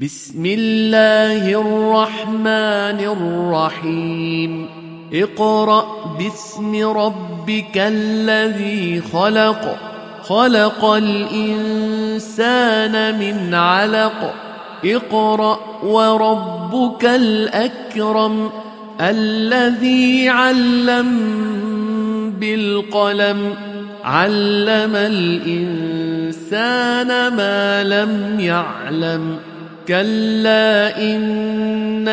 بسم الله الرحمن الرحيم اقرأ باسم ربك الذي خلق خلق الإنسان من علق اقرأ وربك الأكرم الذي علم بالقلم علم الإنسان ما لم يعلم كلا إن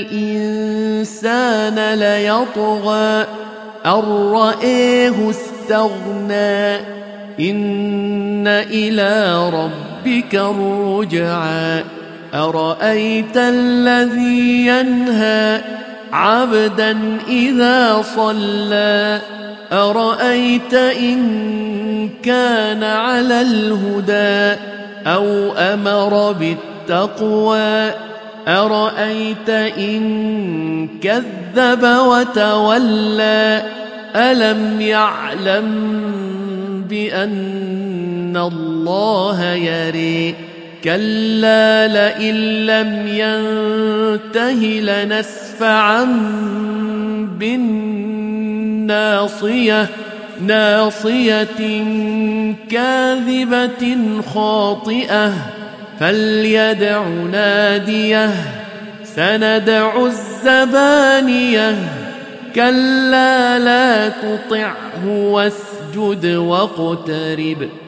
الإنسان ليطغى أن رآه استغنى إن إلى ربك الرجعى أرأيت الذي ينهى عبدا إذا صلى أرأيت إن كان على الهدى أو أمر بالتقوى أرأيت إن كذب وتولى ألم يعلم بأن الله يرى كلا لئن لم ينته لنسفعا بالناصية ناصية كاذبة خاطئة فليدع ناديه سندع الزبانية كلا لا تطعه واسجد واقترب